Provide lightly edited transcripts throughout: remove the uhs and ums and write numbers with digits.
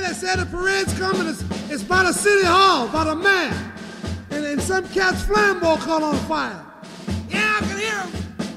they said the parade's coming. It's by the city hall, by the man. And some cat's flambeau caught on fire. Yeah, I can hear him.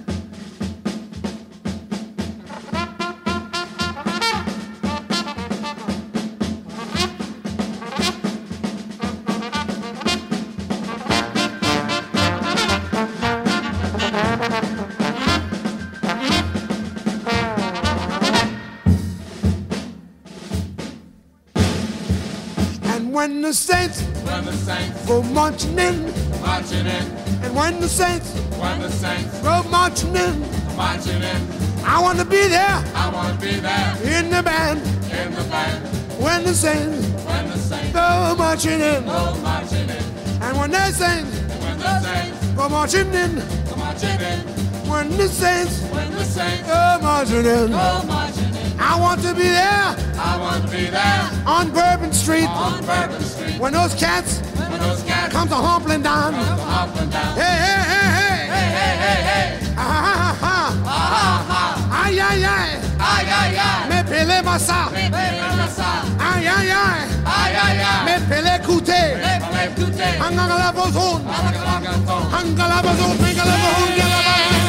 When the Saints go marching in, and when the Saints go marching in, I want to be there, in the band, when the Saints go marching in, and when the Saints go marching in, when the Saints go marching in, I want to be there. On Bourbon Street. When those cats come to humpling down. Hey, hey, hey, hey. Hey, hey, hey, hey. Ah, ha, ha. Aïe, aïe, aïe. Me pele massa. Aïe, aïe, aïe. Me pele koute. Angala bozon. Angala bozon.